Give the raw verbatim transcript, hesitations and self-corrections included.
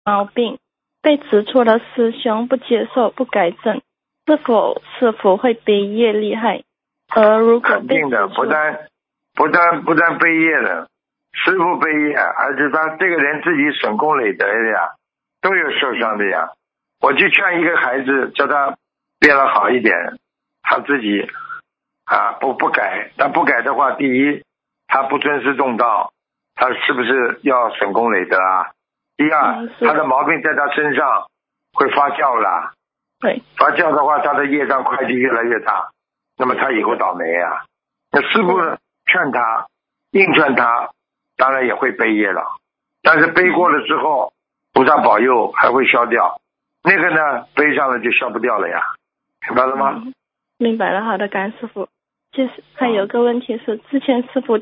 毛病，被指出了师兄不接受不改正，是否是否会背业厉害？而如果肯定的，不但不但不但背业了，师父背业，而且他这个人自己损功累德的呀，都有受伤的呀。我去劝一个孩子，叫他变得好一点，他自己啊不不改，但不改的话，第一他不尊师重道，他是不是要损功累德啊？第二， 嗯、 他的毛病在他身上会发酵了， 对， 发酵的话，他的业障块地越来越大，那么他以后倒霉啊。那师父劝他，硬劝他，当然也会背业了，但是背过了之后，菩萨保佑还会消掉，那个呢背上了就消不掉了呀，明白了吗？ 嗯、明白了，好的，感恩师父。其实还有个问题是，之前师父